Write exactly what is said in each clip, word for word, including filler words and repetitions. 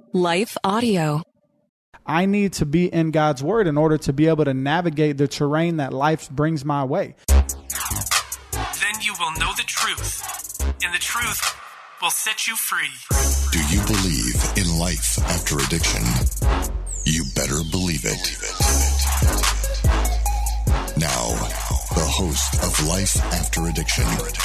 Life Audio. I need to be in God's Word in order to be able to navigate the terrain that life brings my way. Then you will know the truth, and the truth will set you free. Do you believe in life after addiction? You better believe it. Now, the host of Life After Addiction.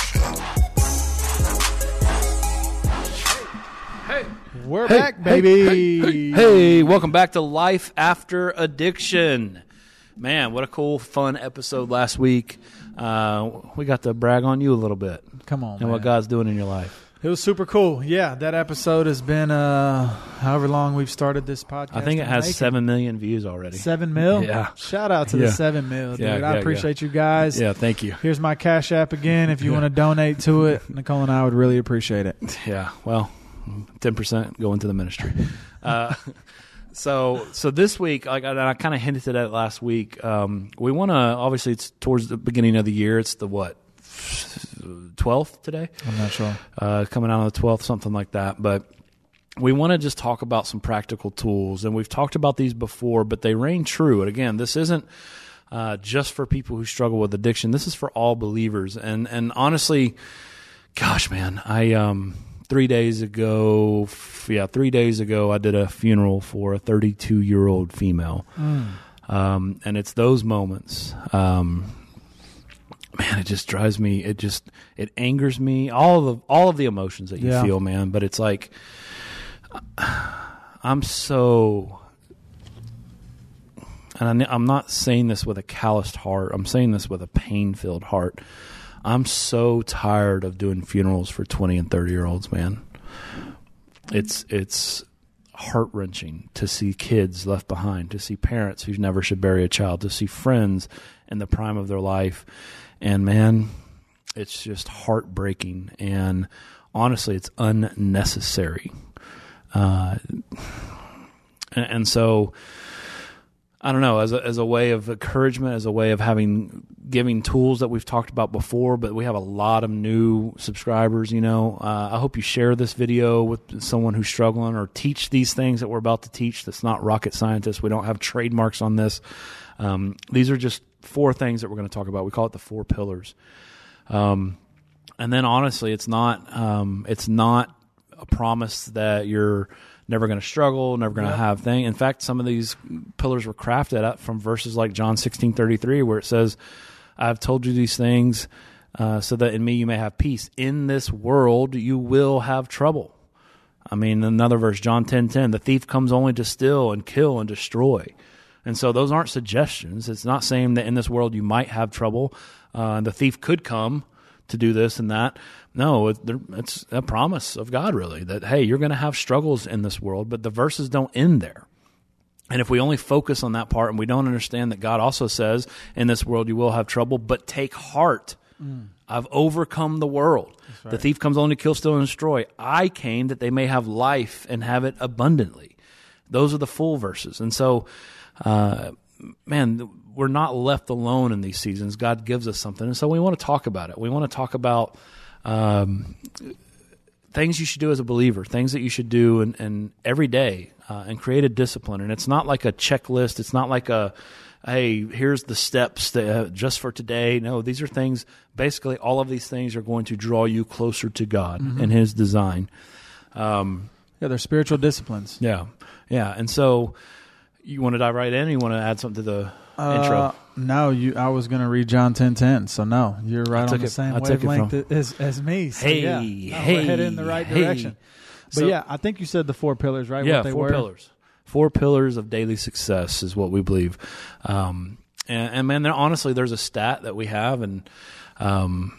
Hey, we're Hey, back, baby. Hey, hey, hey, welcome back to Life After Addiction. Man, what a cool, fun episode last week. Uh, we got to brag on you a little bit. Come on, and man. what God's doing in your life. It was super cool. Yeah, that episode has been uh, however long we've started this podcast. I think it has making. seven million views already. Seven mil? Yeah. Shout out to Yeah. the seven mil, dude. Yeah, I yeah, appreciate you guys. Yeah, thank you. Here's my Cash App again if you Yeah. want to donate to it. Nicole and I would really appreciate it. Yeah, well, ten percent go into the ministry. uh, so so this week, like I, I kind of hinted at it last week, um, we want to, obviously it's towards the beginning of the year. It's the what? twelfth today? I'm not sure. Uh, coming out on the twelfth, something like that. But we want to just talk about some practical tools. And we've talked about these before, but they reign true. And again, this isn't uh, just for people who struggle with addiction. This is for all believers. And and honestly, gosh, man, I um, three days ago, f- yeah, three days ago, I did a funeral for a thirty-two-year-old female. Mm. Um, and it's those moments. Um, Man, it just drives me. It just it angers me. All of the, all of the emotions that you Yeah. feel, man. But it's like I'm so, and I, I'm not saying this with a calloused heart. I'm saying this with a pain-filled heart. I'm so tired of doing funerals for twenty and thirty year olds, man. It's it's heart-wrenching to see kids left behind, to see parents who never should bury a child, to see friends in the prime of their life. And man, it's just heartbreaking. And honestly, it's unnecessary. Uh, and, and so, I don't know, as a, as a way of encouragement, as a way of having, giving tools that we've talked about before, but we have a lot of new subscribers, you know. Uh, I hope you share this video with someone who's struggling, or teach these things that we're about to teach. That's not rocket scientists. We don't have trademarks on this. Um, these are just four things that we're going to talk about. We call it the four pillars. Um, and then honestly, it's not, um, it's not a promise that you're never going to struggle, never going to Yep. have things. In fact, some of these pillars were crafted up from verses like John sixteen thirty-three, where it says, I've told you these things, uh, so that in me you may have peace. In this world, you will have trouble. I mean, another verse, John ten ten, the thief comes only to steal and kill and destroy. And so those aren't suggestions. It's not saying that in this world you might have trouble. Uh, the thief could come to do this and that. No, it, it's a promise of God, really, that, hey, you're going to have struggles in this world, but the verses don't end there. And if we only focus on that part and we don't understand that God also says, in this world you will have trouble, but take heart. Mm. I've overcome the world. Right. The thief comes only to kill, steal, and destroy. I came that they may have life and have it abundantly. Those are the full verses. And so, Uh, man, we're not left alone in these seasons. God gives us something. And so we want to talk about it. We want to talk about um, things you should do as a believer, things that you should do and, and every day uh, and create a discipline. And it's not like a checklist. It's not like a, hey, here's the steps that, uh, just for today. No, these are things, basically all of these things are going to draw you closer to God mm-hmm. and His design. Um, yeah, they're spiritual disciplines. Yeah, yeah. And so, you want to dive right in, or you want to add something to the uh, intro? No, you. I was going to read John ten ten, so no, you're right on the it, same I wavelength from, as, as me. So hey, yeah, no, hey, we're headed in the right hey. direction. But so, yeah, I think you said the four pillars, right? Yeah, what they four were? pillars. Four pillars of daily success is what we believe. Um, and, and man, there, honestly, there's a stat that we have, and um,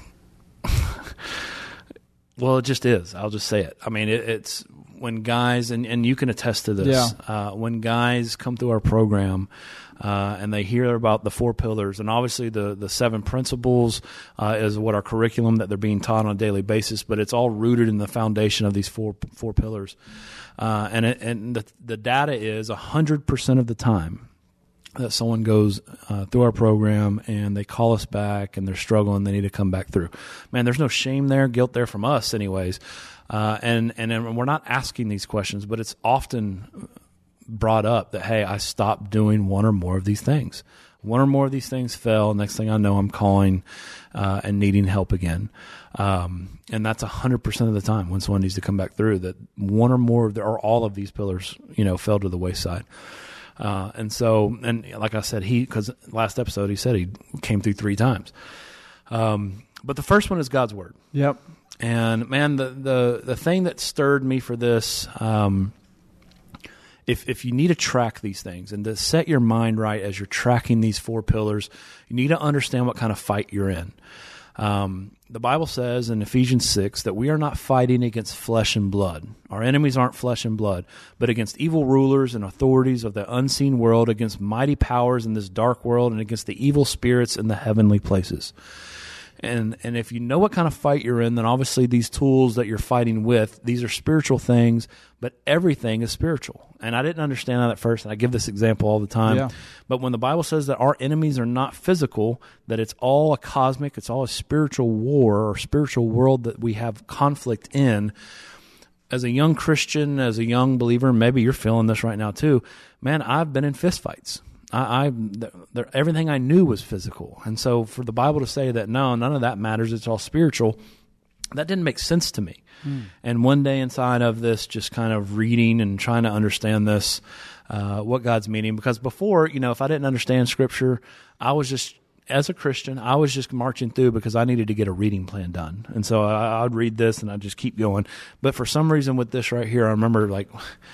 well, it just is. I'll just say it. I mean, it, it's when guys, and, and you can attest to this, yeah. uh, when guys come through our program uh, and they hear about the four pillars, and obviously the, the seven principles uh, is what our curriculum that they're being taught on a daily basis, but it's all rooted in the foundation of these four four pillars. Uh, and it, and the, the data is one hundred percent of the time, that someone goes uh, through our program and they call us back and they're struggling, they need to come back through. Man, there's no shame there, guilt there from us anyways. Uh, and, and and we're not asking these questions, but it's often brought up that, hey, I stopped doing one or more of these things. One or more of these things fell. Next thing I know, I'm calling uh, and needing help again. Um, and that's one hundred percent of the time when someone needs to come back through, that one or more of the, or all of these pillars, you know, fell to the wayside. Uh, and so, and like I said, he, because last episode he said he came through three times. Um, but the first one is God's Word. Yep. And man, the, the, the thing that stirred me for this, um, if, if you need to track these things and to set your mind right as you're tracking these four pillars, you need to understand what kind of fight you're in. Um, the Bible says in Ephesians six that we are not fighting against flesh and blood. Our enemies aren't flesh and blood, but against evil rulers and authorities of the unseen world, against mighty powers in this dark world, and against the evil spirits in the heavenly places. And and if you know what kind of fight you're in, then obviously these tools that you're fighting with, these are spiritual things, but everything is spiritual. And I didn't understand that at first, and I give this example all the time. Yeah. But when the Bible says that our enemies are not physical, that it's all a cosmic, it's all a spiritual war or spiritual world that we have conflict in, as a young Christian, as a young believer, maybe you're feeling this right now too, man, I've been in fistfights. I, I the, everything I knew was physical. And so for the Bible to say that, no, none of that matters, it's all spiritual, that didn't make sense to me. Mm. And one day inside of this, just kind of reading and trying to understand this, uh, what God's meaning, because before, you know, if I didn't understand Scripture, I was just, as a Christian, I was just marching through because I needed to get a reading plan done. And so I, I'd read this and I'd just keep going. But for some reason with this right here, I remember like,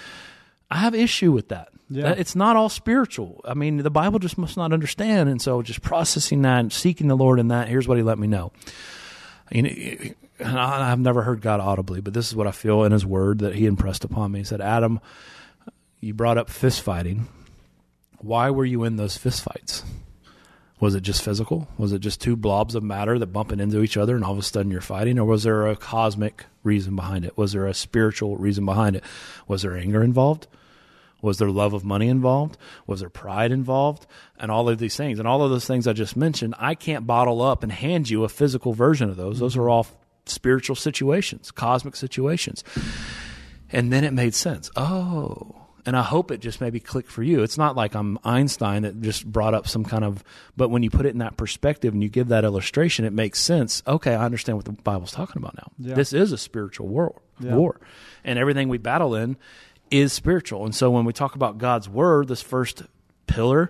I have issue with that. Yeah. It's not all spiritual. I mean, the Bible just must not understand. And so just processing that and seeking the Lord in that, here's what he let me know. You know, and I've never heard God audibly, but this is what I feel in his word that he impressed upon me. He said, Adam, you brought up fist fighting. Why were you in those fist fights? Was it just physical? Was it just two blobs of matter that bumping into each other and all of a sudden you're fighting? Or was there a cosmic reason behind it? Was there a spiritual reason behind it? Was there anger involved? Was there love of money involved? Was there pride involved? And all of these things. And all of those things I just mentioned, I can't bottle up and hand you a physical version of those. Those are all spiritual situations, cosmic situations. And then it made sense. Oh, and I hope it just maybe clicked for you. It's not like I'm Einstein that just brought up some kind of, but when you put it in that perspective and you give that illustration, it makes sense. Okay, I understand what the Bible's talking about now. Yeah. This is a spiritual war, yeah. war. And everything we battle in is spiritual. And so when we talk about God's Word, this first pillar,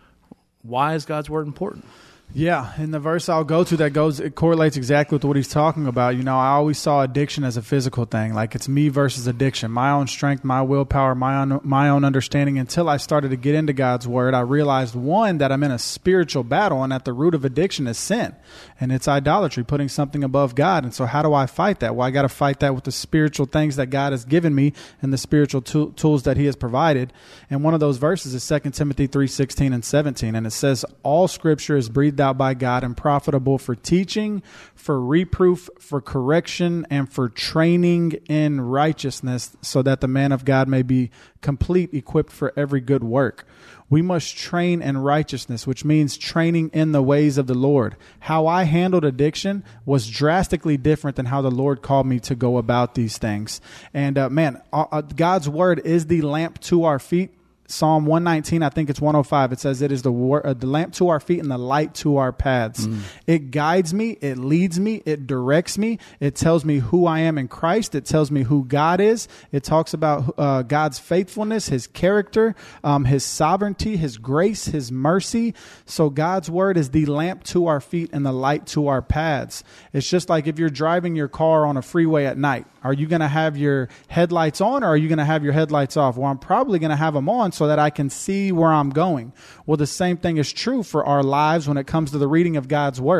why is God's Word important? Yeah, in the verse I'll go to that goes, it correlates exactly with what he's talking about. You know, I always saw addiction as a physical thing, like it's me versus addiction, my own strength, my willpower, my own, my own understanding. Until I started to get into God's Word, I realized, one, that I'm in a spiritual battle and at the root of addiction is sin. And it's idolatry, putting something above God. And so how do I fight that? Well, I got to fight that with the spiritual things that God has given me and the spiritual tool, tools that he has provided. And one of those verses is Second Timothy three sixteen and seventeen. And it says, all Scripture is breathed out by God and profitable for teaching, for reproof, for correction, and for training in righteousness, so that the man of God may be complete, equipped for every good work. We must train in righteousness, which means training in the ways of the Lord. How I handled addiction was drastically different than how the Lord called me to go about these things. And uh, man, uh, God's Word is the lamp to our feet. Psalm one nineteen, I think it's one oh five. It says it is the, wor- uh, the lamp to our feet and the light to our paths. Mm. It guides me. It leads me. It directs me. It tells me who I am in Christ. It tells me who God is. It talks about uh, God's faithfulness, his character, um, his sovereignty, his grace, his mercy. So God's Word is the lamp to our feet and the light to our paths. It's just like if you're driving your car on a freeway at night. Are you going to have your headlights on or are you going to have your headlights off? Well, I'm probably going to have them on so that I can see where I'm going. Well, the same thing is true for our lives when it comes to the reading of God's Word.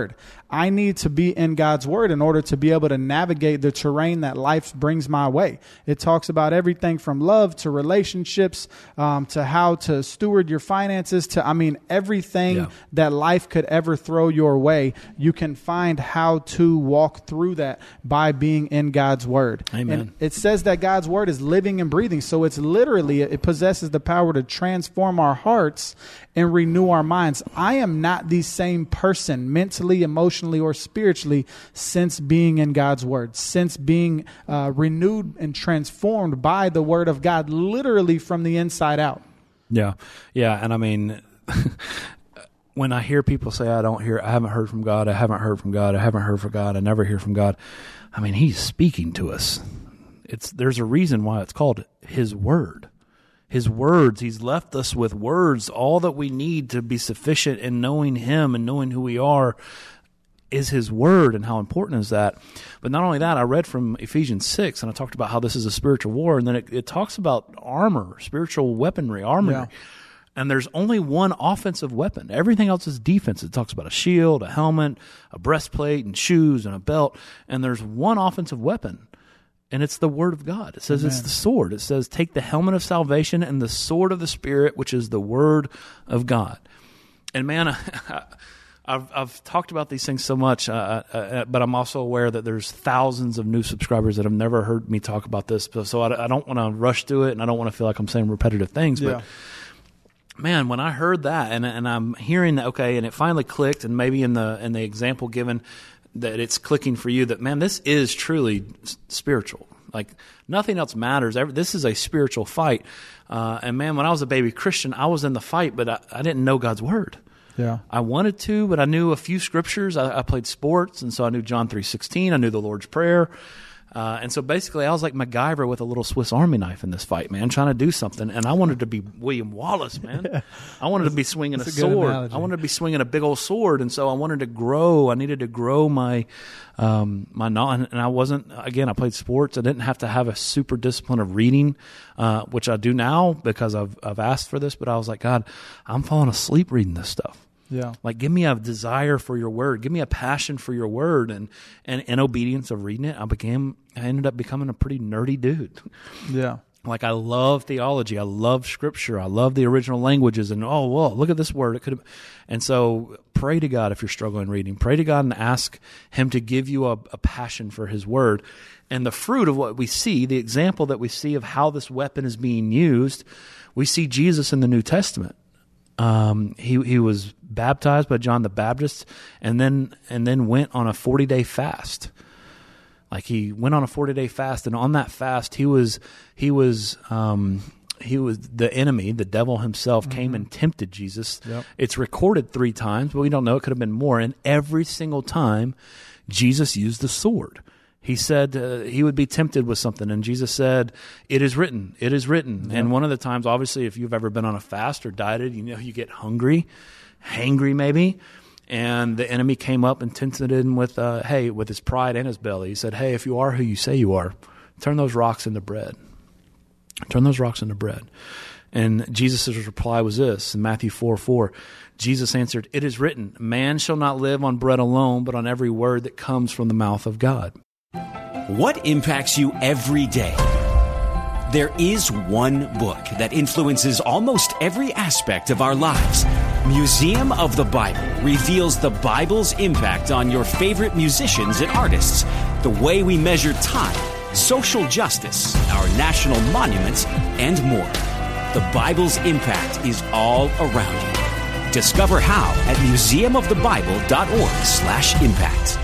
I need to be in God's word in order to be able to navigate the terrain that life brings my way. It talks about everything from love to relationships, um, to how to steward your finances, to, I mean, everything yeah. that life could ever throw your way. You can find how to walk through that by being in God's word. Amen. And it says that God's word is living and breathing. So it's literally, it possesses the power to transform our hearts and renew our minds. I am not the same person mentally, emotionally, or spiritually since being in God's word, since being uh, renewed and transformed by the word of God, literally from the inside out. Yeah. Yeah. And I mean, when I hear people say, I don't hear, I haven't heard from God, I haven't heard from God, I haven't heard from God, I never hear from God. I mean, he's speaking to us. It's, there's a reason why it's called his word. His words, he's left us with words. All that we need to be sufficient in knowing him and knowing who we are is his word, and how important is that. But not only that, I read from Ephesians six, and I talked about how this is a spiritual war, and then it, it talks about armor, spiritual weaponry, armor. Yeah. And there's only one offensive weapon. Everything else is defense. It talks about a shield, a helmet, a breastplate, and shoes, and a belt. And there's one offensive weapon. And it's the word of God. It says Amen. It's the sword. It says, take the helmet of salvation and the sword of the Spirit, which is the word of God. And man, I, I've, I've talked about these things so much, uh, uh, but I'm also aware that there's thousands of new subscribers that have never heard me talk about this. So I, I don't want to rush through it, and I don't want to feel like I'm saying repetitive things. Yeah. But man, when I heard that, and, and I'm hearing that, okay, and it finally clicked, and maybe in the in the example given, that it's clicking for you that, man, this is truly spiritual. Like, nothing else matters. This is a spiritual fight. Uh, and, man, when I was a baby Christian, I was in the fight, but I, I didn't know God's word. Yeah, I wanted to, but I knew a few scriptures. I, I played sports, and so I knew John three sixteen. I knew the Lord's Prayer. Uh, and so basically I was like MacGyver with a little Swiss Army knife in this fight, man, trying to do something. And I wanted to be William Wallace, man. Yeah. I wanted to be swinging a, a sword. Analogy. I wanted to be swinging a big old sword. And so I wanted to grow. I needed to grow my, um, my knowledge. And I wasn't, again, I played sports. I didn't have to have a super discipline of reading, uh, which I do now because I've, I've asked for this. But I was like, God, I'm falling asleep reading this stuff. Yeah. Like, give me a desire for your word. Give me a passion for your word. And, and in obedience of reading it, I became, I ended up becoming a pretty nerdy dude. Yeah. Like, I love theology. I love scripture. I love the original languages. And, oh, well, look at this word. It could have. And so pray to God if you're struggling reading. Pray to God and ask him to give you a, a passion for his word. And the fruit of what we see, the example that we see of how this weapon is being used, we see Jesus in the New Testament. Um, he he was baptized by John the Baptist, and then and then went on a forty day fast. Like, he went on a forty day fast, and on that fast, he was he was um, he was the enemy, the devil himself, mm-hmm. came and tempted Jesus. Yep. It's recorded three times, but we don't know. It could have been more. And every single time, Jesus used the sword. He said uh, he would be tempted with something, and Jesus said, it is written, it is written. Yep. And one of the times, obviously, if you've ever been on a fast or dieted, you know, you get hungry, hangry maybe, and the enemy came up and tempted him with, uh, hey, with his pride and his belly. He said, hey, if you are who you say you are, turn those rocks into bread. Turn those rocks into bread. And Jesus' reply was this, in Matthew four four, Jesus answered, it is written, man shall not live on bread alone, but on every word that comes from the mouth of God. What impacts you every day? There is one book that influences almost every aspect of our lives. Museum of the Bible reveals the Bible's impact on your favorite musicians and artists, the way we measure time, social justice, our national monuments, and more. The Bible's impact is all around you. Discover how at museum of the bible dot org slash impact.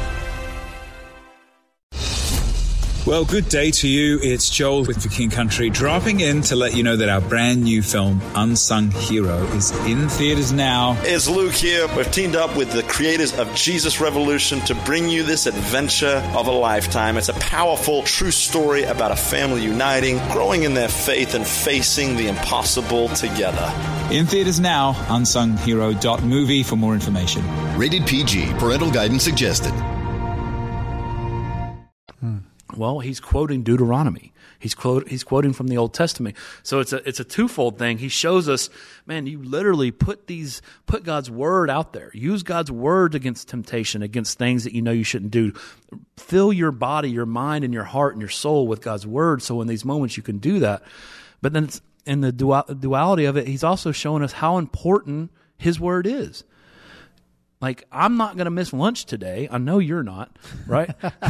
Well, good day to you. It's Joel with For King Country, dropping in to let you know that our brand new film, Unsung Hero, is in theaters now. It's Luke here. We've teamed up with the creators of Jesus Revolution to bring you this adventure of a lifetime. It's a powerful, true story about a family uniting, growing in their faith, and facing the impossible together. In theaters now, unsung hero dot movie for more information. Rated P G. Parental guidance suggested. Well, he's quoting Deuteronomy. He's quote he's quoting from the Old Testament. So it's a it's a twofold thing. He shows us, man, you literally put these put God's word out there. Use God's word against temptation, against things that you know you shouldn't do. Fill your body, your mind, and your heart and your soul with God's word. So in these moments you can do that. But then it's, in the duality of it, he's also showing us how important his word is. Like, I'm not going to miss lunch today. I know you're not, right?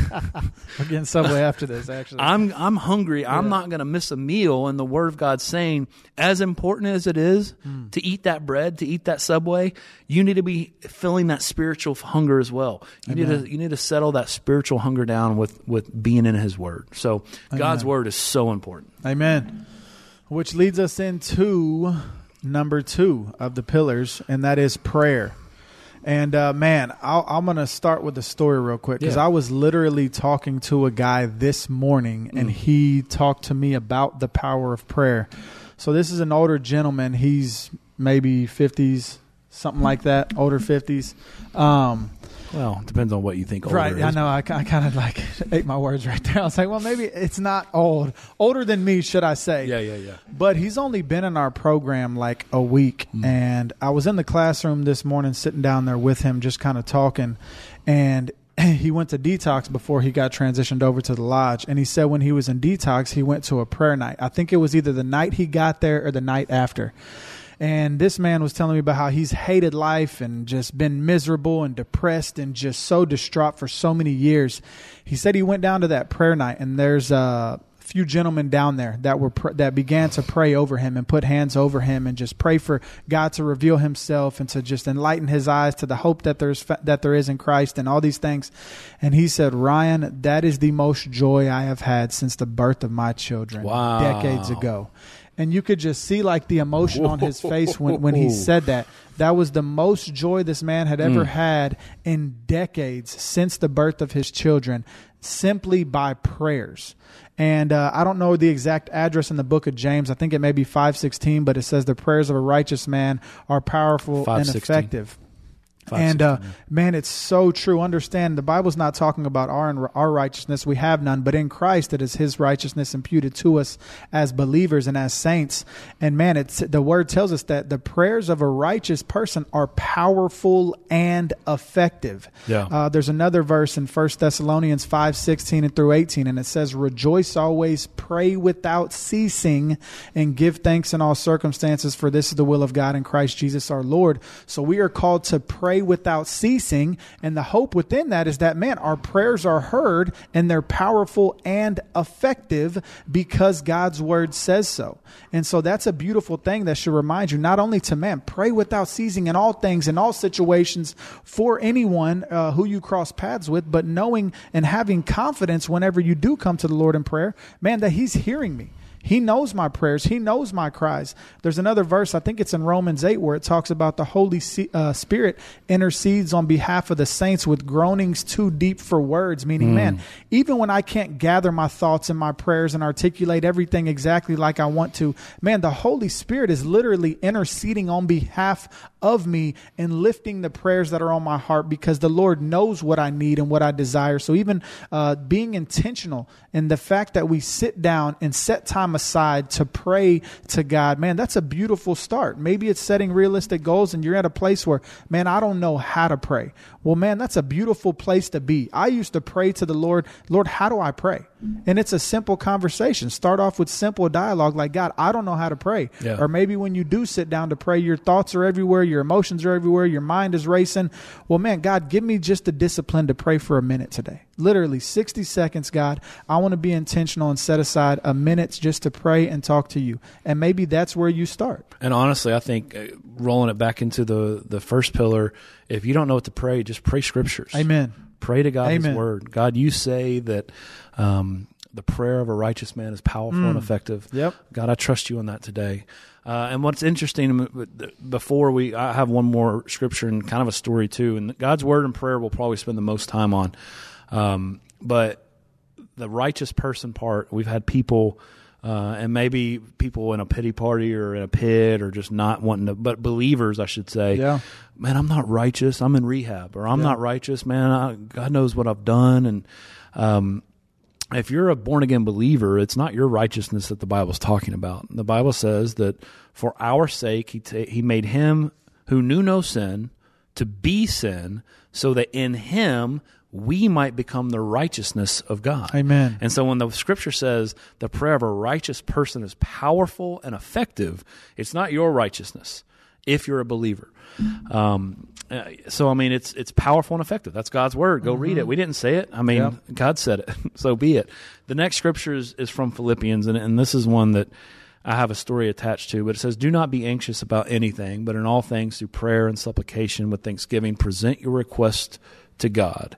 We're getting Subway after this, actually. I'm I'm hungry. Yeah. I'm not going to miss a meal. And the Word of God's saying, as important as it is mm. to eat that bread, to eat that Subway, you need to be filling that spiritual hunger as well. You Amen. need to you need to settle that spiritual hunger down with, with being in His Word. So Amen. God's Word is so important. Amen. Which leads us into number two of the pillars, and that is prayer. And, uh, man, I'll, I'm going to start with the story real quick because yeah. I was literally talking to a guy this morning, and mm. he talked to me about the power of prayer. So this is an older gentleman. He's maybe fifties, something like that, older fifties. Um, well, it depends on what you think older right, is. I know. I, I kind of like ate my words right there. I was like, well, maybe it's not old. Older than me, should I say. Yeah, yeah, yeah. But he's only been in our program like a week. Mm. And I was in the classroom this morning sitting down there with him just kind of talking. And he went to detox before he got transitioned over to the lodge. And he said when he was in detox, he went to a prayer night. I think it was either the night he got there or the night after. And this man was telling me about how he's hated life and just been miserable and depressed and just so distraught for so many years. He said he went down to that prayer night, and there's a few gentlemen down there that were pr- that began to pray over him and put hands over him and just pray for God to reveal Himself and to just enlighten his eyes to the hope that there's fa- that there is in Christ and all these things. And he said, Ryan, that is the most joy I have had since the birth of my children wow. decades ago. And you could just see like the emotion on his face when, when he said that. That was the most joy this man had ever mm. had in decades since the birth of his children, simply by prayers. And uh, I don't know the exact address in the book of James. I think it may be five sixteen, but it says the prayers of a righteous man are powerful and effective. And, uh, man, it's so true. Understand, the Bible's not talking about our our righteousness. We have none. But in Christ, it is His righteousness imputed to us as believers and as saints. And, man, it's the Word tells us that the prayers of a righteous person are powerful and effective. Yeah. Uh, there's another verse in First Thessalonians five sixteen and through eighteen, and it says, rejoice always, pray without ceasing, and give thanks in all circumstances, for this is the will of God in Christ Jesus our Lord. So we are called to pray without ceasing, and the hope within that is that, man, our prayers are heard and they're powerful and effective because God's word says so. And so that's a beautiful thing that should remind you not only to, man, pray without ceasing in all things, in all situations, for anyone uh, who you cross paths with, but knowing and having confidence whenever you do come to the Lord in prayer, man, that He's hearing me. He knows my prayers. He knows my cries. There's another verse, I think it's in Romans eight, where it talks about the Holy uh, Spirit intercedes on behalf of the saints with groanings too deep for words, meaning, mm. man, even when I can't gather my thoughts and my prayers and articulate everything exactly like I want to, man, the Holy Spirit is literally interceding on behalf of me and lifting the prayers that are on my heart, because the Lord knows what I need and what I desire. So even uh, being intentional in the fact that we sit down and set time aside to pray to God, man, that's a beautiful start. Maybe it's setting realistic goals and you're at a place where, man, I don't know how to pray. Well, man, that's a beautiful place to be. I used to pray to the Lord, Lord, how do I pray? And it's a simple conversation. Start off with simple dialogue like, God, I don't know how to pray. Yeah. Or maybe when you do sit down to pray, your thoughts are everywhere, your emotions are everywhere, your mind is racing. Well, man, God, give me just the discipline to pray for a minute today. Literally sixty seconds, God. I want to be intentional and set aside a minute just to pray and talk to you. And maybe that's where you start. And honestly, I think uh, rolling it back into the, the first pillar, if you don't know what to pray, just pray scriptures. Amen. Pray to God, Amen. His word. God, you say that um, the prayer of a righteous man is powerful mm. and effective. Yep. God, I trust you on that today. Uh, and what's interesting, before we, I have one more scripture and kind of a story too. And God's word and prayer we'll probably spend the most time on. Um, but the righteous person part, we've had people, uh, and maybe people in a pity party or in a pit or just not wanting to, but believers, I should say, yeah. man, I'm not righteous. I'm in rehab, or I'm yeah. not righteous, man. I, God knows what I've done. And, um, if you're a born-again believer, it's not your righteousness that the Bible's talking about. The Bible says that for our sake, he, ta- he made him who knew no sin to be sin, so that in him we might become the righteousness of God. Amen. And so when the Scripture says the prayer of a righteous person is powerful and effective, it's not your righteousness if you're a believer. Um, so, I mean, it's it's powerful and effective. That's God's word. Go mm-hmm. read it. We didn't say it. I mean, yep. God said it. So be it. The next scripture is, is from Philippians, and, and this is one that I have a story attached to, but it says, do not be anxious about anything, but in all things through prayer and supplication with thanksgiving, present your request to God.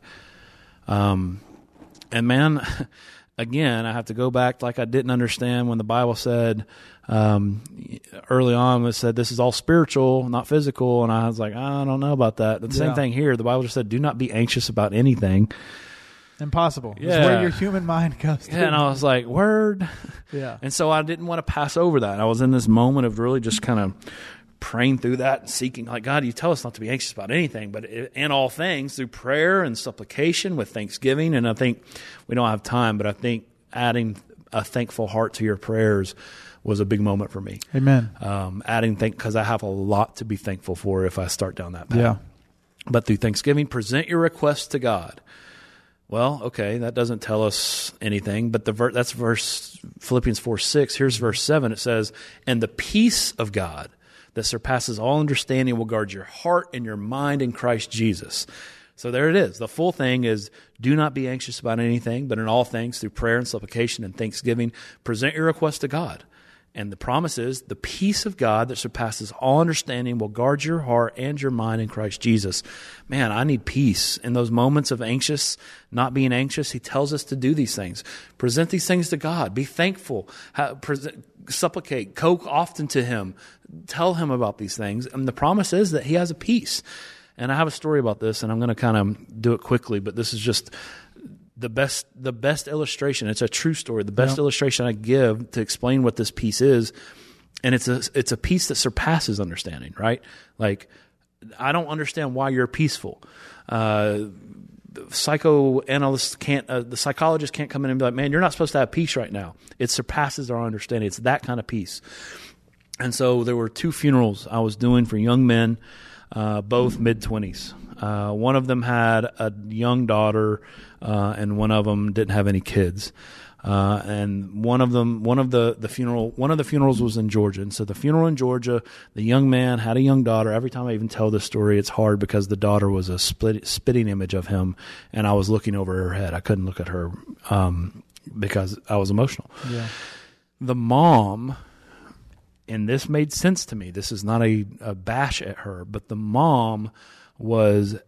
Um, and man, again, I have to go back like I didn't understand when the Bible said, um, early on it said this is all spiritual, not physical. And I was like, I don't know about that. The yeah. same thing here. The Bible just said, do not be anxious about anything. Impossible. Yeah. It's where your human mind goes to. Yeah, and I was like, word. Yeah. And so I didn't want to pass over that. I was in this moment of really just kind of praying through that and seeking, like, God, you tell us not to be anxious about anything, but in all things through prayer and supplication with thanksgiving. And I think we don't have time, but I think adding a thankful heart to your prayers was a big moment for me. Amen. Um, adding thank because I have a lot to be thankful for if I start down that path. Yeah. But through thanksgiving, present your requests to God. Well, okay, that doesn't tell us anything, but the ver- that's verse Philippians four six. Here's verse seven. It says, and the peace of God that surpasses all understanding will guard your heart and your mind in Christ Jesus. So there it is. The full thing is, do not be anxious about anything, but in all things through prayer and supplication and thanksgiving, present your request to God. And the promise is, the peace of God that surpasses all understanding will guard your heart and your mind in Christ Jesus. Man, I need peace. In those moments of anxious, not being anxious, he tells us to do these things. Present these things to God. Be thankful. Have, present, supplicate. Go often to him. Tell him about these things. And the promise is that he has a peace. And I have a story about this, and I'm going to kind of do it quickly, but this is just the best the best illustration. It's a true story. The best yep. illustration I give to explain what this peace is, and it's a it's a peace that surpasses understanding, right? Like, I don't understand why you're peaceful. Uh, psychoanalysts can't, uh, the psychologist can't come in and be like, man, you're not supposed to have peace right now. It surpasses our understanding. It's that kind of peace. And so there were two funerals I was doing for young men, uh, both mid-twenties. Uh, one of them had a young daughter, uh, and one of them didn't have any kids. Uh, and one of them, one of the, the funeral, one of the funerals was in Georgia. And so the funeral in Georgia, the young man had a young daughter. Every time I even tell this story, it's hard because the daughter was a split, spitting image of him, and I was looking over her head. I couldn't look at her, um, because I was emotional. Yeah. The mom, and this made sense to me. This is not a, a bash at her, but the mom was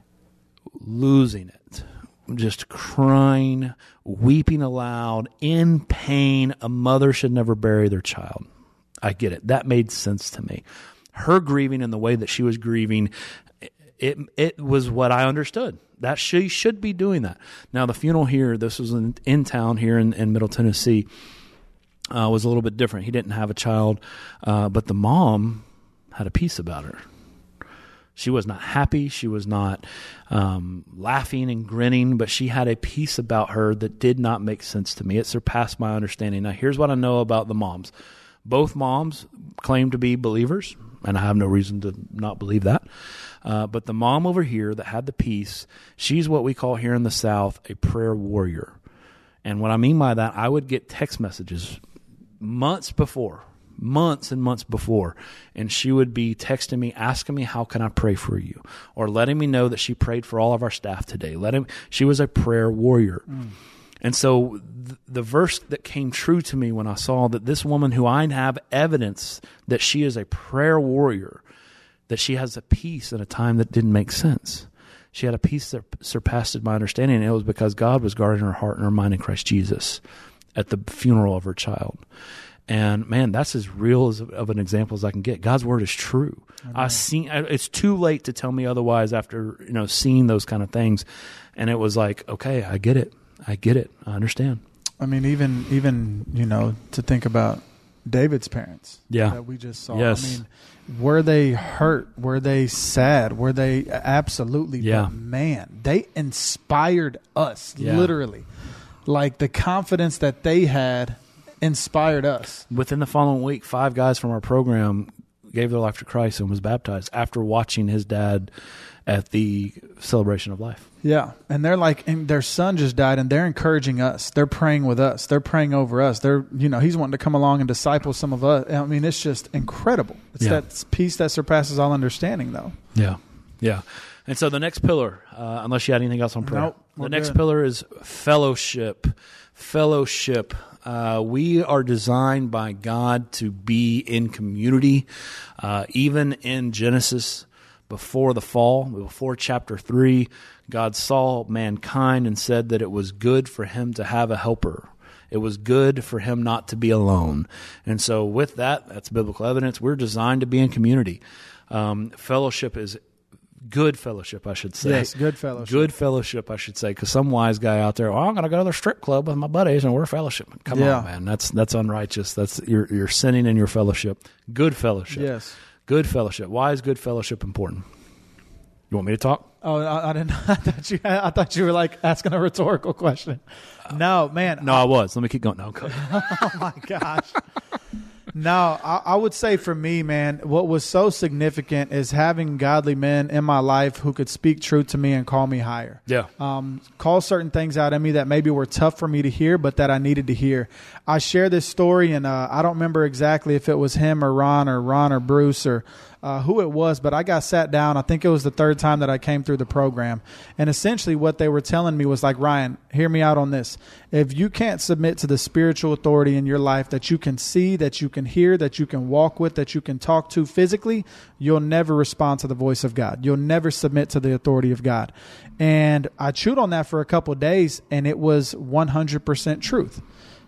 losing it, just crying, weeping aloud, in pain. A mother should never bury their child. I get it. That made sense to me. Her grieving and the way that she was grieving, it it was what I understood. That she should be doing that. Now, the funeral here, this was in, in town here in, in Middle Tennessee, uh, was a little bit different. He didn't have a child, uh, but the mom had a peace about her. She was not happy. She was not um, laughing and grinning, but she had a peace about her that did not make sense to me. It surpassed my understanding. Now, here's what I know about the moms. Both moms claim to be believers, and I have no reason to not believe that. Uh, but the mom over here that had the peace, she's what we call here in the South a prayer warrior. And what I mean by that, I would get text messages months before, months and months before, and she would be texting me, asking me, how can I pray for you? Or letting me know that she prayed for all of our staff today. Let him, she was a prayer warrior. Mm. And so th- the verse that came true to me when I saw that this woman who I have evidence that she is a prayer warrior, that she has a peace in a time that didn't make sense. She had a peace that surpassed my understanding, and it was because God was guarding her heart and her mind in Christ Jesus at the funeral of her child. And man, that's as real as of an example as I can get. God's word is true. I seen. It's too late to tell me otherwise after, you know, seeing those kind of things. And it was like, okay, I get it. I get it. I understand. I mean, even even you know, to think about David's parents, yeah, that we just saw. Yes. I mean, were they hurt? Were they sad? Were they absolutely? Yeah. But man, they inspired us, yeah. literally. like the confidence that they had inspired us. Within the following week, five guys from our program gave their life to Christ and was baptized after watching his dad at the celebration of life. Yeah, and they're like, and their son just died, and they're encouraging us. They're praying with us. They're praying over us. They're, you know, he's wanting to come along and disciple some of us. I mean, it's just incredible. It's Yeah. that peace that surpasses all understanding, though. Yeah, yeah. And so the next pillar, uh, unless you had anything else on prayer, Nope, the we're next good. pillar is fellowship. Fellowship. Uh, we are designed by God to be in community. Uh, even in Genesis, before the fall, before chapter three, God saw mankind and said that it was good for him to have a helper. It was good for him not to be alone. And so with that, that's biblical evidence. We're designed to be in community. Um, fellowship is good fellowship, I should say. Yes, good fellowship. Good fellowship, I should say, because some wise guy out there, oh, I'm going to go to the strip club with my buddies and we're fellowship. Come Yeah. on, man. That's that's unrighteous. That's you're, you're sinning in your fellowship. Good fellowship. Yes. Good fellowship. Why is good fellowship important? You want me to talk? Oh, I, I didn't. I thought you. I thought you were like asking a rhetorical question. No, man. No, I was. Let me keep going. No, go Oh my gosh. No, I, I would say for me, man, what was so significant is having godly men in my life who could speak truth to me and call me higher. Yeah. Um, call certain things out in me that maybe were tough for me to hear, but that I needed to hear. I share this story, and uh, I don't remember exactly if it was him or Ron or Ron or Bruce or uh, who it was, but I got sat down. I think it was the third time that I came through the program. And essentially what they were telling me was like, Ryan, hear me out on this. If you can't submit to the spiritual authority in your life that you can see, that you can hear, that you can walk with, that you can talk to physically, you'll never respond to the voice of God. You'll never submit to the authority of God. And I chewed on that for a couple of days, and it was one hundred percent truth.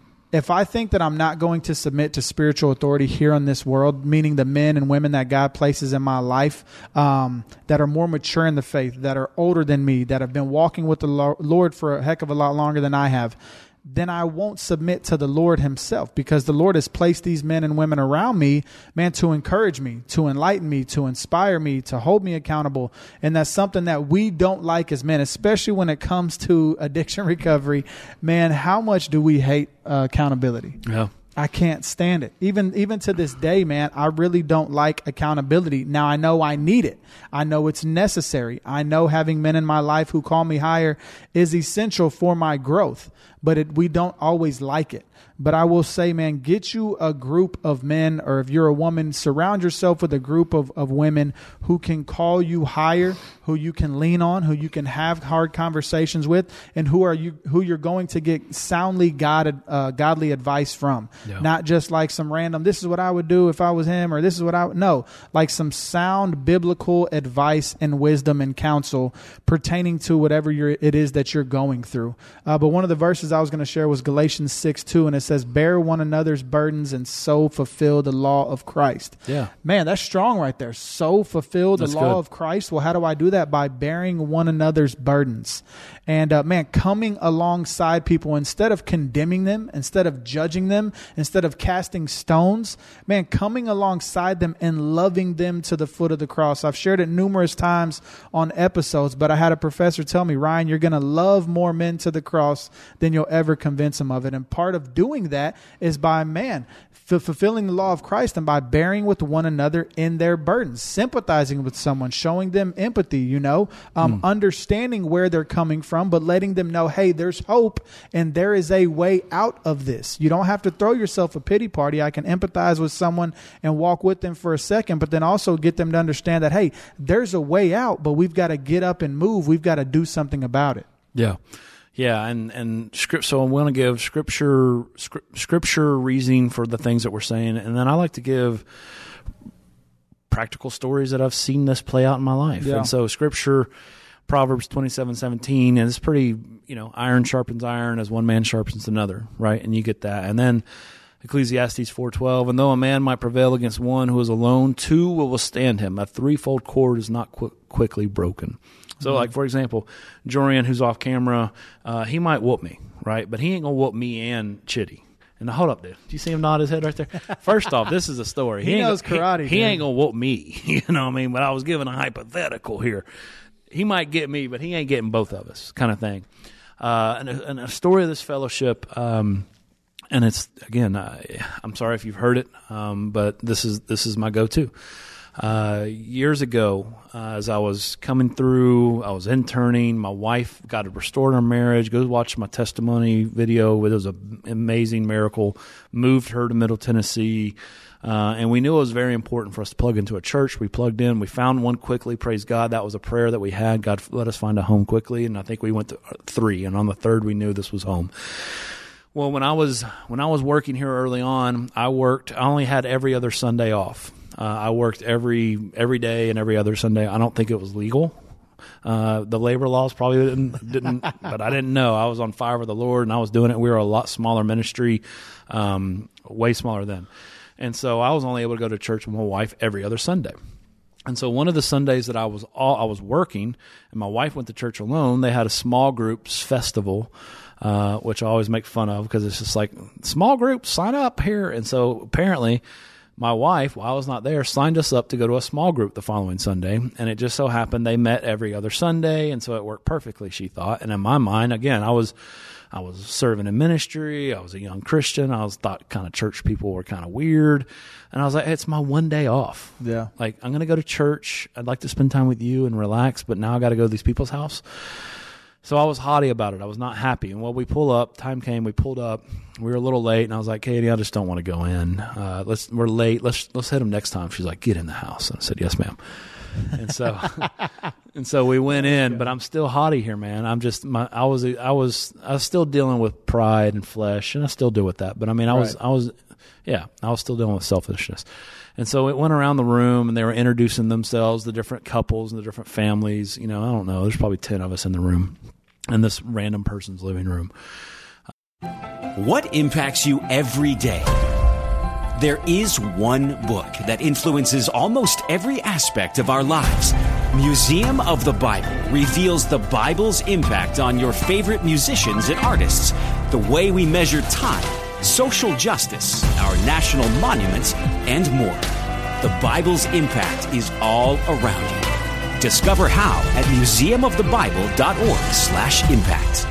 If I think that I'm not going to submit to spiritual authority here on this world, meaning the men and women that God places in my life um, that are more mature in the faith, that are older than me, that have been walking with the Lord for a heck of a lot longer than I have, then I won't submit to the Lord himself, because the Lord has placed these men and women around me, man, to encourage me, to enlighten me, to inspire me, to hold me accountable. And that's something that we don't like as men, especially when it comes to addiction recovery. Man, how much do we hate uh, accountability? Yeah. I can't stand it. Even even to this day, man, I really don't like accountability. Now, I know I need it. I know it's necessary. I know having men in my life who call me higher is essential for my growth, but it, we don't always like it. But I will say, man, get you a group of men, or if you're a woman, surround yourself with a group of, of women who can call you higher, who you can lean on, who you can have hard conversations with, and who are you who you're going to get soundly God, uh, godly advice from. Yeah. Not just like some random, this is what I would do if I was him, or this is what I would. No, like some sound biblical advice and wisdom and counsel pertaining to whatever you're, it is that you're going through. Uh, but one of the verses I was going to share was Galatians six two, and it says, bear one another's burdens and so fulfill the law of Christ. Yeah. Man, that's strong right there. So fulfill the That's law good. of Christ. Well, how do I do that? By bearing one another's burdens. And uh, man, coming alongside people instead of condemning them, instead of judging them, instead of casting stones, man, coming alongside them and loving them to the foot of the cross. I've shared it numerous times on episodes, but I had a professor tell me, Ryan, you're going to love more men to the cross than you'll ever convince them of it. And part of doing that is by, man, f- fulfilling the law of Christ and by bearing with one another in their burdens, sympathizing with someone, showing them empathy, you know, um, mm. understanding where they're coming from, but letting them know, hey, there's hope and there is a way out of this. You don't have to throw yourself a pity party. I can empathize with someone and walk with them for a second, but then also get them to understand that, hey, there's a way out, but we've got to get up and move. We've got to do something about it. Yeah. Yeah, and, and script. So I'm going to give scripture script, scripture reasoning for the things that we're saying, and then I like to give practical stories that I've seen this play out in my life. Yeah. And so scripture, Proverbs twenty-seven seventeen, and it's pretty, you know, iron sharpens iron as one man sharpens another, right? And you get that. And then Ecclesiastes four twelve, and though a man might prevail against one who is alone, two will withstand him. A threefold cord is not qu- quickly broken. So, like, for example, Jorian, who's off camera, uh, he might whoop me, right? But he ain't going to whoop me and Chitty. And hold up there. Do you see him nod his head right there? First off, this is a story. He ain't knows gonna, karate, He, he dude. ain't going to whoop me, you know what I mean? But I was giving a hypothetical here. He might get me, but he ain't getting both of us kind of thing. Uh, and, a, and a story of this fellowship, um, and it's, again, I, I'm sorry if you've heard it, um, but this is this is my go-to. Uh, years ago, uh, as I was coming through, I was interning. My wife got restored her marriage. Go watch my testimony video. It was an amazing miracle. Moved her to Middle Tennessee. Uh, and we knew it was very important for us to plug into a church. We plugged in. We found one quickly. Praise God. That was a prayer that we had. God let us find a home quickly. And I think we went to three. And on the third, we knew this was home. Well, when I was when I was working here early on, I worked. I only had every other Sunday off. Uh, I worked every every day and every other Sunday. I don't think it was legal. Uh, the labor laws probably didn't, didn't but I didn't know. I was on fire with the Lord, and I was doing it. We were a lot smaller ministry, um, way smaller then. And so I was only able to go to church with my wife every other Sunday. And so one of the Sundays that I was all, I was working, and my wife went to church alone, they had a small groups festival, uh, which I always make fun of because it's just like, small groups, sign up here. And so apparently my wife, while I was not there, signed us up to go to a small group the following Sunday. And it just so happened they met every other Sunday, and so it worked perfectly, she thought. And in my mind, again, I was I was serving in ministry. I was a young Christian. I was thought kind of church people were kind of weird. And I was like, hey, it's my one day off. Yeah. Like, I'm going to go to church. I'd like to spend time with you and relax, but now I got to go to these people's house. So I was haughty about it. I was not happy. And when we pull up, time came, we pulled up. We were a little late, and I was like, Katie, I just don't want to go in. Uh, let's we're late. Let's let's hit them next time. She's like, get in the house. And I said, yes, ma'am. And so and so we went in, but I'm still haughty here, man. I'm just my I was I was I was still dealing with pride and flesh, and I still deal with that. But I mean, I was Right. I was yeah, I was still dealing with selfishness. And so it went around the room, and they were introducing themselves, the different couples and the different families. You know, I don't know. There's probably ten of us in the room, in this random person's living room. What impacts you every day? There is one book that influences almost every aspect of our lives. Museum of the Bible reveals the Bible's impact on your favorite musicians and artists, the way we measure time, social justice, our national monuments, and more. The Bible's impact is all around you. Discover how at museum of the bible dot org slash impact.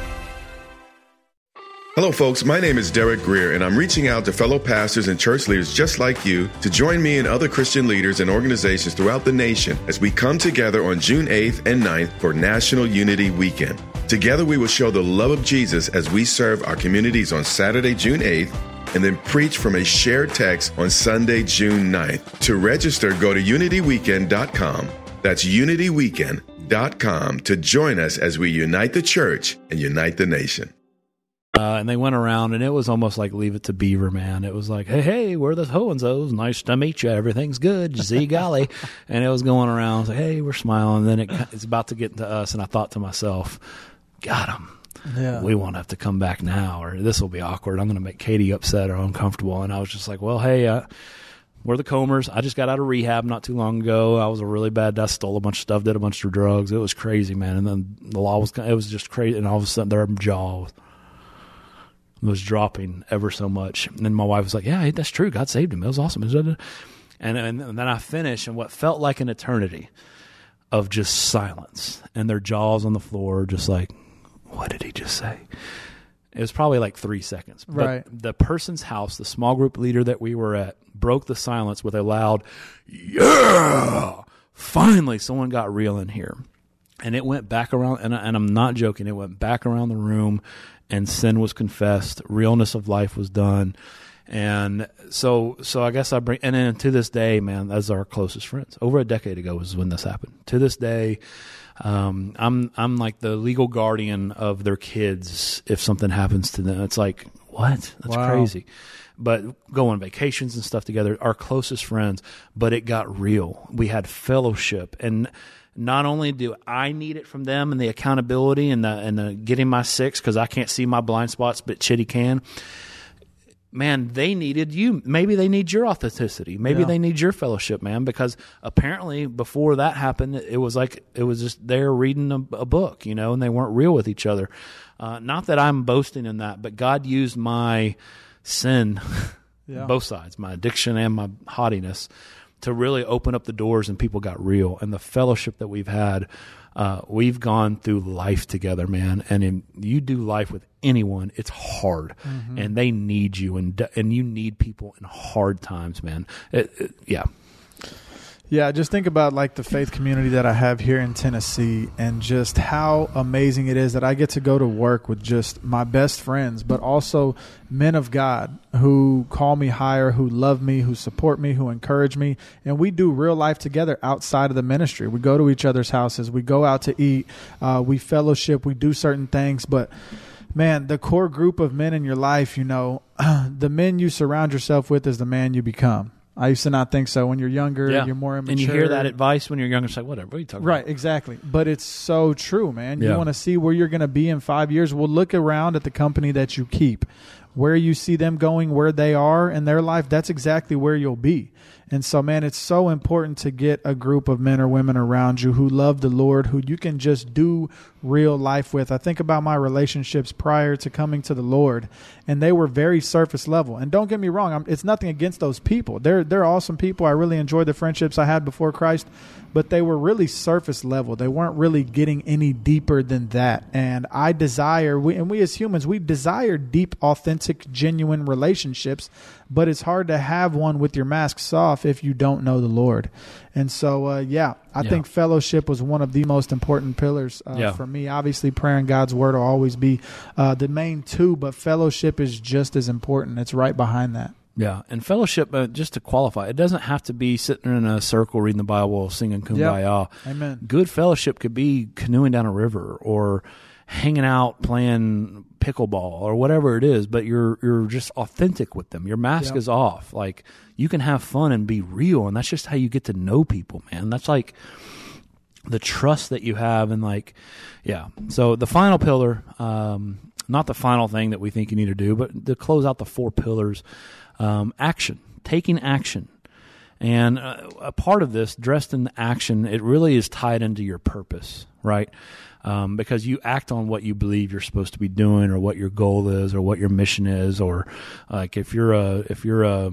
Hello, folks. My name is Derek Greer, and I'm reaching out to fellow pastors and church leaders just like you to join me and other Christian leaders and organizations throughout the nation as we come together on June eighth and ninth for National Unity Weekend. Together, we will show the love of Jesus as we serve our communities on Saturday, June eighth, and then preach from a shared text on Sunday, June ninth. To register, go to unity weekend dot com. That's unity weekend dot com to join us as we unite the church and unite the nation. Uh, and they went around, and it was almost like Leave It to Beaver, man. It was like, hey, hey, we're the so-and-sos. Nice to meet you. Everything's good. Zee golly. And it was going around. I was like, hey, we're smiling. And then it, it's about to get into us, and I thought to myself, got him. Yeah. We won't have to come back now, or this will be awkward. I'm going to make Katie upset or uncomfortable. And I was just like, well, hey, uh, we're the Comers. I just got out of rehab not too long ago. I was a really bad. I stole a bunch of stuff, did a bunch of drugs. It was crazy, man. And then the law was, it was just crazy. And all of a sudden, their jaw was, was dropping ever so much. And then my wife was like, yeah, that's true. God saved him. It was awesome. And, and, and then I finished, and what felt like an eternity of just silence and their jaws on the floor, just like, what did he just say? It was probably like three seconds. Right. But the person's house, the small group leader that we were at, broke the silence with a loud, yeah! Finally, someone got real in here. And it went back around, and, I, and I'm not joking, it went back around the room, and sin was confessed, realness of life was done. And so so I guess I bring, and then to this day, man, that's our closest friends. Over a decade ago was when this happened. To this day, um, I'm I'm like the legal guardian of their kids if something happens to them. It's like, what? That's Wow. crazy. But go on vacations and stuff together, our closest friends, but it got real. We had fellowship, and not only do I need it from them and the accountability and the and the getting my six because I can't see my blind spots, but Chitty can. Man, they needed you. Maybe they need your authenticity. Maybe Yeah. they need your fellowship, man, because apparently before that happened, it was like it was just they're reading a, a book, you know, and they weren't real with each other. Uh, not that I'm boasting in that, but God used my sin, Yeah. both sides, my addiction and my haughtiness, to really open up the doors, and people got real. And the fellowship that we've had, uh, we've gone through life together, man. And in, you do life with anyone, it's hard, mm-hmm. and they need you, and and you need people in hard times, man. It, it, yeah. Yeah, just think about like the faith community that I have here in Tennessee, and just how amazing it is that I get to go to work with just my best friends, but also men of God who call me higher, who love me, who support me, who encourage me. And we do real life together outside of the ministry. We go to each other's houses. We go out to eat. Uh, we fellowship. We do certain things. But man, the core group of men in your life, you know, the men you surround yourself with is the man you become. I used to not think so. When you're younger, yeah. you're more immature. And you hear that advice when you're younger, it's like, whatever, what are you talking right, about? Right, exactly. But it's so true, man. You yeah. want to see where you're going to be in five years. Well, look around at the company that you keep. Where you see them going, where they are in their life, that's exactly where you'll be. And so, man, it's so important to get a group of men or women around you who love the Lord, who you can just do real life with. I think about my relationships prior to coming to the Lord, and they were very surface level. And don't get me wrong, I'm, it's nothing against those people. They're they're awesome people. I really enjoyed the friendships I had before Christ, but they were really surface level. They weren't really getting any deeper than that. And I desire, we, and we as humans, we desire deep, authentic, genuine relationships, but it's hard to have one with your masks off if you don't know the Lord. And so, uh, yeah, I yeah. think fellowship was one of the most important pillars uh, yeah. for me. Obviously, prayer and God's word will always be uh, the main two, but fellowship is just as important. It's right behind that. Yeah, and fellowship, uh, just to qualify, it doesn't have to be sitting in a circle reading the Bible, singing Kumbaya. Yeah. Amen. Good fellowship could be canoeing down a river or hanging out playing pickleball or whatever it is, but you're you're just authentic with them. Your mask yep. is off. Like, you can have fun and be real, and that's just how you get to know people, man. That's like the trust that you have, and like, yeah. So the final pillar, um, not the final thing that we think you need to do, but to close out the four pillars, um, action, taking action. And uh, a part of this, dressed in action, it really is tied into your purpose, right? Um, because you act on what you believe you're supposed to be doing, or what your goal is, or what your mission is, or like if you're a if you're a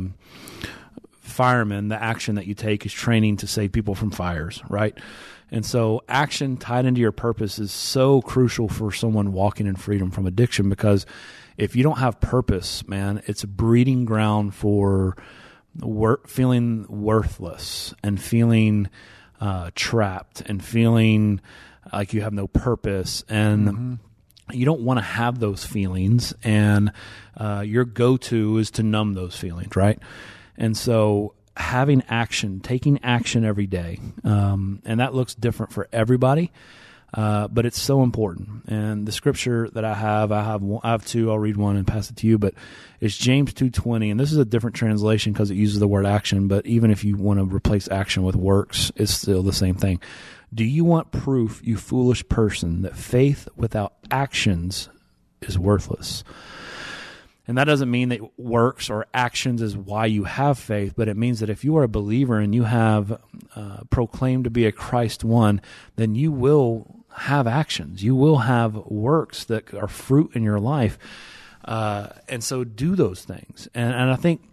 fireman, the action that you take is training to save people from fires, right? And so action tied into your purpose is so crucial for someone walking in freedom from addiction, because if you don't have purpose, man, it's a breeding ground for wor- feeling worthless and feeling uh, trapped and feeling like you have no purpose, and mm-hmm. you don't want to have those feelings, and uh, your go-to is to numb those feelings, right? And so having action, taking action every day, um, and that looks different for everybody, uh, but it's so important. And the scripture that I have, I have one, I have two, I'll read one and pass it to you, but it's James two twenty, and this is a different translation because it uses the word action, but even if you want to replace action with works, it's still the same thing. Do you want proof, you foolish person, that faith without actions is worthless? And that doesn't mean that works or actions is why you have faith, but it means that if you are a believer and you have uh, proclaimed to be a Christ one, then you will have actions. You will have works that are fruit in your life. Uh, and so do those things. And, and I think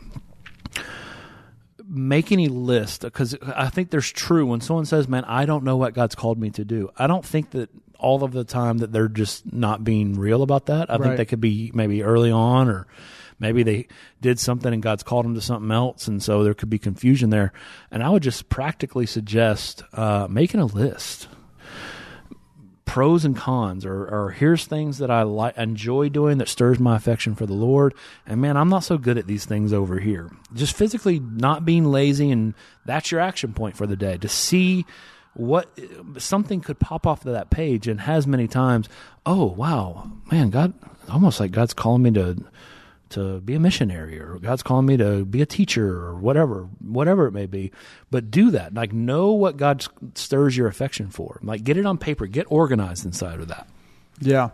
make any list, because I think there's true when someone says, man, I don't know what God's called me to do. I don't think that all of the time that they're just not being real about that. I right. think they could be maybe early on, or maybe they did something and God's called them to something else, and so there could be confusion there. And I would just practically suggest uh, making a list. Pros and cons, or, or here's things that I like, enjoy doing that stirs my affection for the Lord. And man, I'm not so good at these things over here. Just physically not being lazy, and that's your action point for the day. To see what something could pop off of that page, and has many times. Oh wow, man, God, almost like God's calling me to to be a missionary, or God's calling me to be a teacher, or whatever, whatever it may be. But do that. Like, know what God stirs your affection for. Like, get it on paper. Get organized inside of that. Yeah.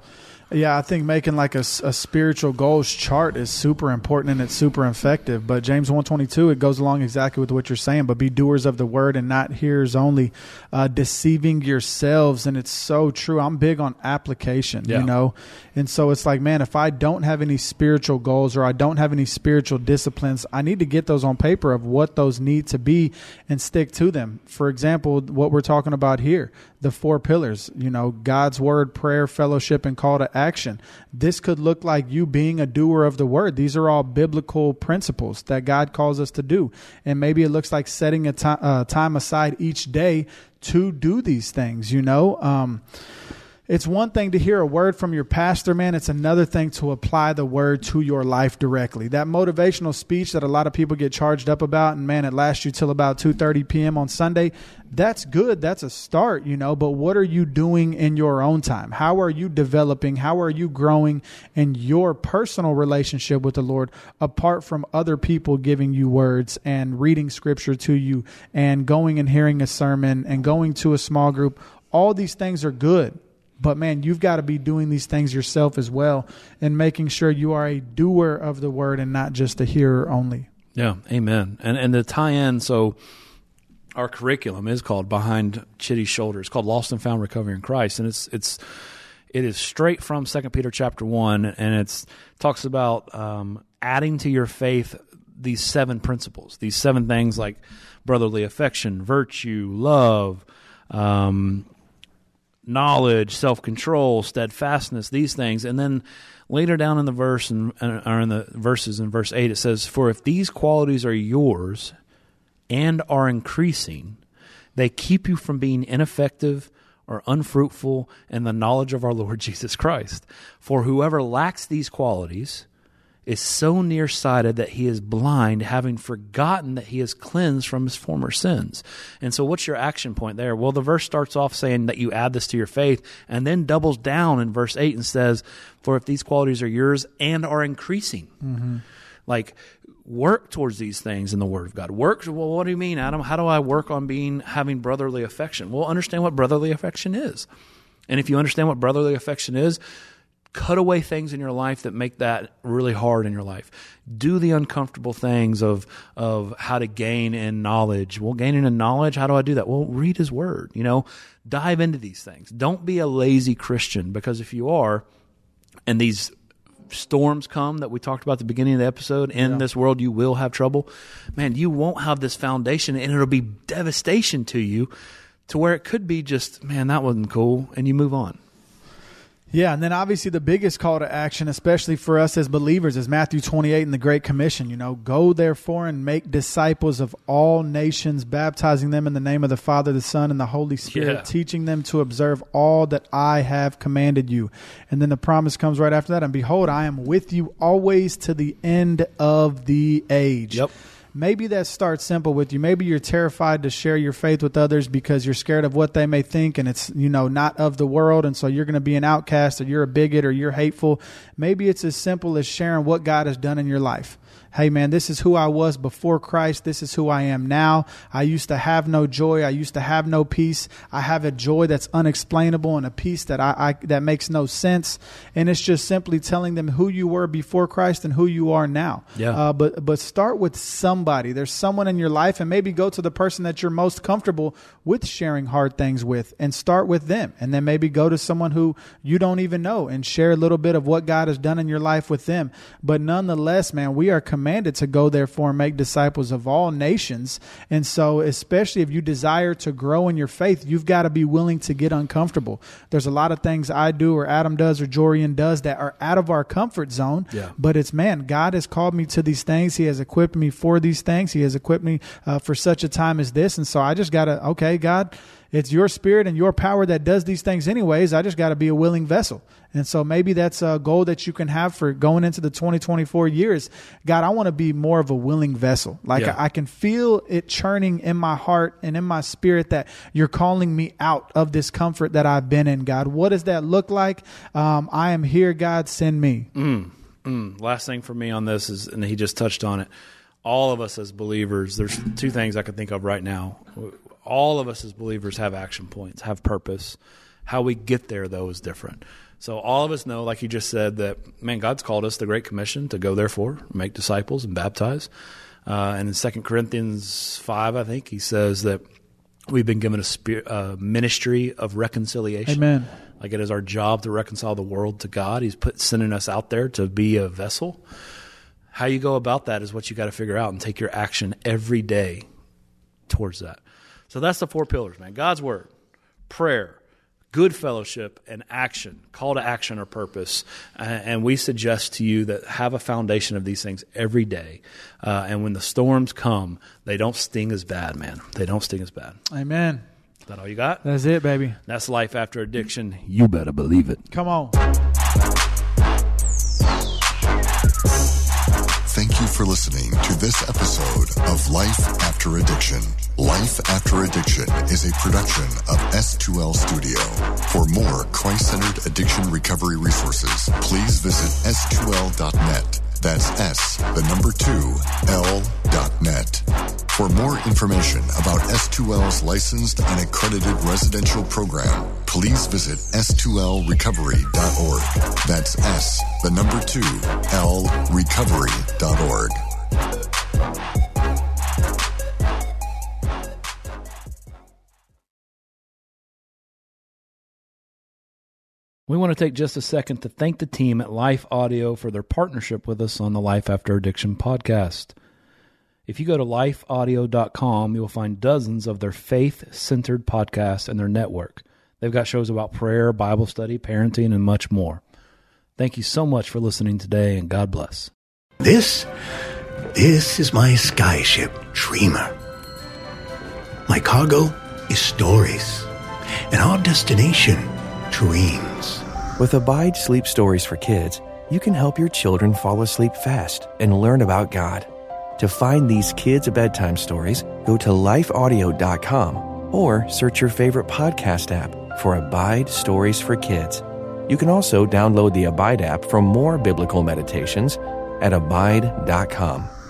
Yeah, I think making like a, a spiritual goals chart is super important and it's super effective. But James one twenty-two, it goes along exactly with what you're saying. But be doers of the word and not hearers only, uh, deceiving yourselves. And it's so true. I'm big on application, yeah. you know. And so it's like, man, if I don't have any spiritual goals or I don't have any spiritual disciplines, I need to get those on paper of what those need to be and stick to them. For example, what we're talking about here, the four pillars, you know, God's word, prayer, fellowship, and call to action. This could look like you being a doer of the word. These are all biblical principles that God calls us to do. And maybe it looks like setting a time, uh, time aside each day to do these things, you know. Um, It's one thing to hear a word from your pastor, man. It's another thing to apply the word to your life directly. That motivational speech that a lot of people get charged up about, and man, it lasts you till about two thirty p.m. on Sunday. That's good. That's a start, you know, but what are you doing in your own time? How are you developing? How are you growing in your personal relationship with the Lord apart from other people giving you words and reading scripture to you and going and hearing a sermon and going to a small group? All these things are good. But, man, you've got to be doing these things yourself as well and making sure you are a doer of the word and not just a hearer only. Yeah, amen. And and to tie in, so our curriculum is called Behind Chitty's Shoulder. It's called Lost and Found Recovery in Christ. And it's it's it is straight from Second Peter chapter one, and it's talks about um, adding to your faith these seven principles, these seven things like brotherly affection, virtue, love, um knowledge, self-control, steadfastness, these things. And then later down in the verse and or in the verses in verse eight, it says, "For if these qualities are yours and are increasing, they keep you from being ineffective or unfruitful in the knowledge of our Lord Jesus Christ. For whoever lacks these qualities is so nearsighted that he is blind, having forgotten that he is cleansed from his former sins." And so what's your action point there? Well, the verse starts off saying that you add this to your faith and then doubles down in verse eight and says, "For if these qualities are yours and are increasing." Mm-hmm. Like, work towards these things in the Word of God. Work, well, what do you mean, Adam? How do I work on being having brotherly affection? Well, understand what brotherly affection is. And if you understand what brotherly affection is, cut away things in your life that make that really hard in your life. Do the uncomfortable things of of how to gain in knowledge. Well, gaining in knowledge, how do I do that? Well, read His Word. You know, dive into these things. Don't be a lazy Christian, because if you are, and these storms come that we talked about at the beginning of the episode, in yeah. this world you will have trouble. Man, you won't have this foundation, and it'll be devastation to you, to where it could be just, man, that wasn't cool, and you move on. Yeah, and then obviously the biggest call to action, especially for us as believers, is Matthew twenty-eight and the Great Commission. You know, go therefore and make disciples of all nations, baptizing them in the name of the Father, the Son, and the Holy Spirit, yeah. teaching them to observe all that I have commanded you. And then the promise comes right after that, and behold, I am with you always to the end of the age. Yep. Maybe that starts simple with you. Maybe you're terrified to share your faith with others because you're scared of what they may think, and it's, you know, not of the world. And so you're going to be an outcast, or you're a bigot, or you're hateful. Maybe it's as simple as sharing what God has done in your life. Hey, man, this is who I was before Christ. This is who I am now. I used to have no joy. I used to have no peace. I have a joy that's unexplainable and a peace that I, I that makes no sense. And it's just simply telling them who you were before Christ and who you are now. Yeah. Uh, but but start with somebody. There's someone in your life, and maybe go to the person that you're most comfortable with sharing hard things with, and start with them. And then maybe go to someone who you don't even know and share a little bit of what God has done in your life with them. But nonetheless, man, we are commanded to go therefore and make disciples of all nations. And so especially if you desire to grow in your faith, you've got to be willing to get uncomfortable. There's a lot of things I do, or Adam does, or Jorian does, that are out of our comfort zone. Yeah. But it's, man, God has called me to these things. He has equipped me for these things. He has equipped me uh, for such a time as this. And so I just got to, okay, God, it's your spirit and your power that does these things anyways. I just got to be a willing vessel. And so maybe that's a goal that you can have for going into the twenty twenty-four years. God, I want to be more of a willing vessel. Like yeah. I, I can feel it churning in my heart and in my spirit that you're calling me out of this comfort that I've been in, God. What does that look like? Um, I am here, God, send me. Mm, mm. Last thing for me on this is, and he just touched on it, all of us as believers, there's two things I can think of right now. All of us as believers have action points, have purpose. How we get there, though, is different. So all of us know, like you just said, that, man, God's called us the Great Commission to go therefore, make disciples and baptize. Uh, and in Second Corinthians five, I think, he says that we've been given a spirit, uh, ministry of reconciliation. Amen. Like it is our job to reconcile the world to God. He's put sending us out there to be a vessel. How you go about that is what you got to figure out and take your action every day towards that. So that's the four pillars, man. God's word, prayer, good fellowship, and action, call to action or purpose. Uh, and we suggest to you that have a foundation of these things every day. Uh, and when the storms come, they don't sting as bad, man. They don't sting as bad. Amen. Is that all you got? That's it, baby. That's life after addiction. You better believe it. Come on. Thank you for listening to this episode of Life After Addiction. Life After Addiction is a production of S two L Studio. For more Christ-centered addiction recovery resources, please visit S two L dot net. That's S, the number two, L dot net. For more information about S two L's licensed and accredited residential program, please visit S two L recovery dot org. That's S, the number two, L, recovery dot org. We want to take just a second to thank the team at Life Audio for their partnership with us on the Life After Addiction podcast. If you go to life audio dot com, you'll find dozens of their faith-centered podcasts and their network. They've got shows about prayer, Bible study, parenting, and much more. Thank you so much for listening today, and God bless. This, this is my skyship, Dreamer. My cargo is stories, and our destination, dreams. With Abide Sleep Stories for Kids, you can help your children fall asleep fast and learn about God. To find these kids' bedtime stories, go to life audio dot com or search your favorite podcast app for Abide Stories for Kids. You can also download the Abide app for more biblical meditations at abide dot com.